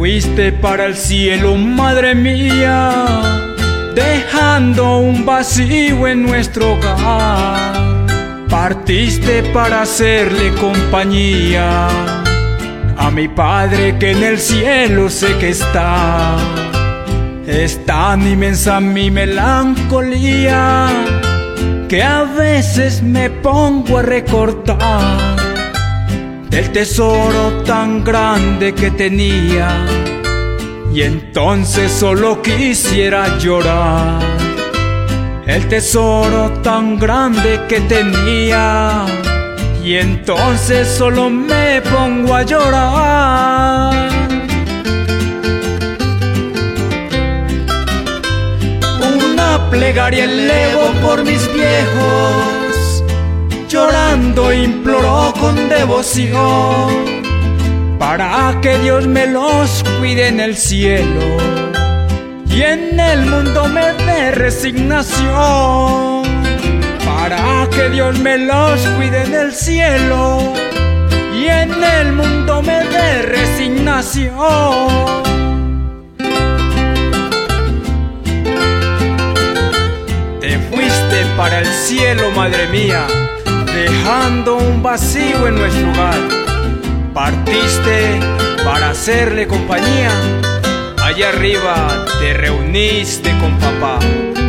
fuiste para el cielo, madre mía, dejando un vacío en nuestro hogar. Partiste para hacerle compañía a mi Padre que en el cielo sé que está. Es tan inmensa mi melancolía que a veces me pongo a recordar del tesoro tan grande que tenía, y entonces solo quisiera llorar. El tesoro tan grande que tenía, y entonces solo me pongo a llorar. Una plegaria elevo por mis viejos, llorando imploró con devoción, para que Dios me los cuide en el cielo y en el mundo me dé resignación. Para que Dios me los cuide en el cielo y en el mundo me dé resignación. Te fuiste para el cielo, madre mía, dejando un vacío en nuestro hogar. Partiste para hacerle compañía, allá arriba te reuniste con papá.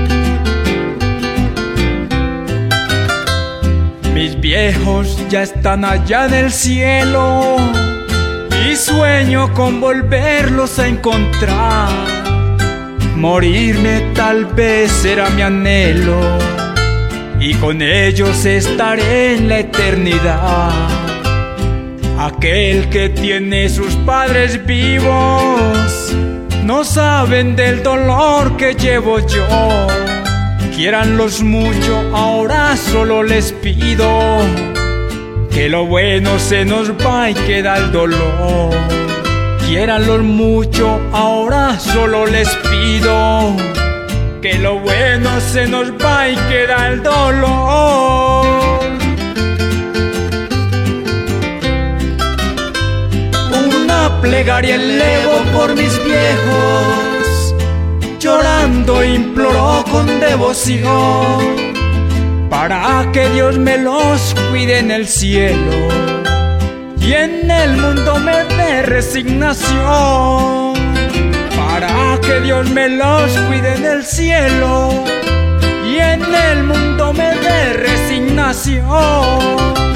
Mis viejos ya están allá en el cielo y sueño con volverlos a encontrar. Morirme tal vez será mi anhelo y con ellos estaré en la eternidad. Aquel que tiene sus padres vivos no saben del dolor que llevo yo. Quiéranlos mucho, ahora solo les pido que lo bueno se nos va y queda el dolor. Quiéranlos mucho, ahora solo les pido que lo bueno se nos va y queda el dolor. Una plegaria elevo por mis viejos, llorando imploró con devoción, para que Dios me los cuide en el cielo y en el mundo me dé resignación. Para que Dios me los cuide en el cielo y en el mundo me dé resignación.